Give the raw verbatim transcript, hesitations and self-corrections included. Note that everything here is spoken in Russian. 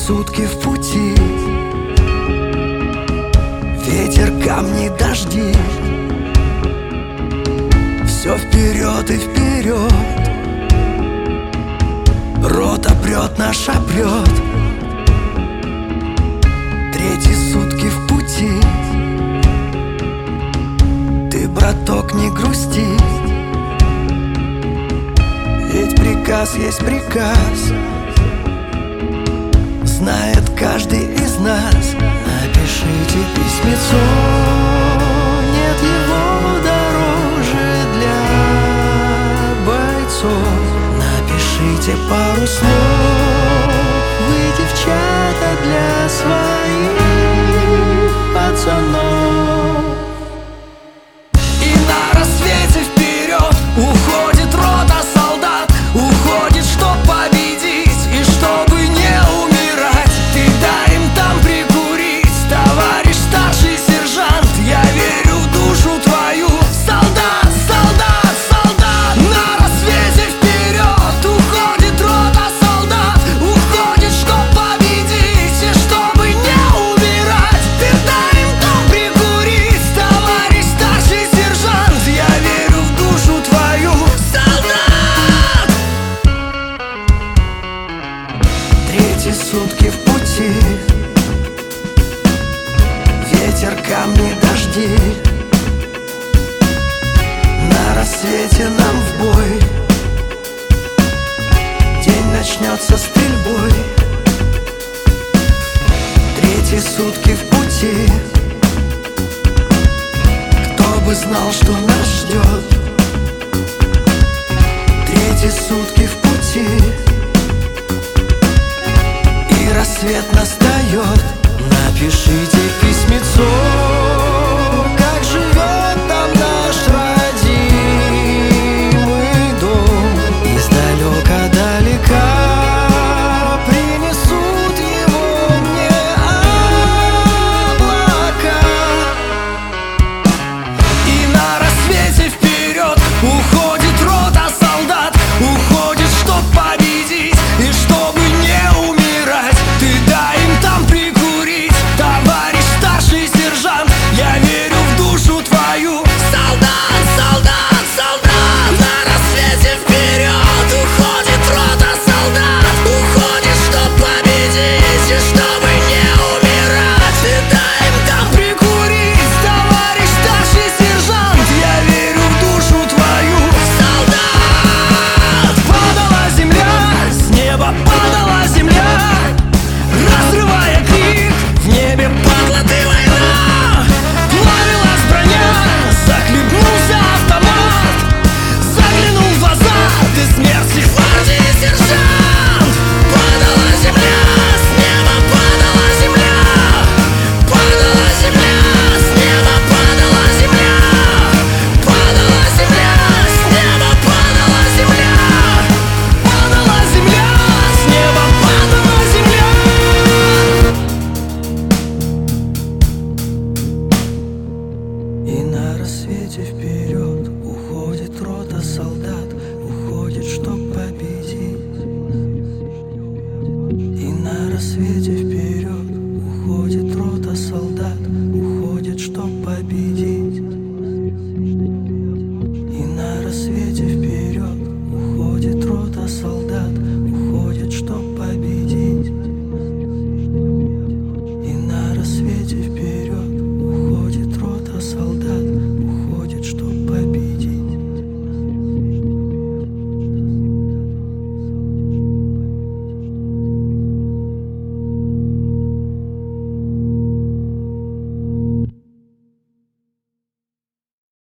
сутки в пути. Ветер, камни, дожди. Все вперед и вперед. Рота прет, наша прет. Третьи сутки в пути. Ты, браток, не грусти, ведь приказ есть приказ. Знает каждый из нас. Напишите письмецо, нет его дороже для бойцов. Напишите пару слов, вы, девчата, для своих пацанов. И на рассвете вперед уходит рота солдат. Уходит, чтоб победить и чтобы не умирать. Ты дай им там прикурить, товарищ старший сержант. Я верю в душу твою. Солдат, солдат, солдат. На рассвете вперед уходит рота солдат. Уходит, чтоб победить и чтобы не умирать. Ты дай им там прикурить, товарищ старший сержант. Я верю в душу твою. Солдат! Третьи сутки в пути. Ветер, камни, дожди. На рассвете нам в бой. День начнется стрельбой. Третьи сутки в пути. Кто бы знал, что нас ждет. Третьи сутки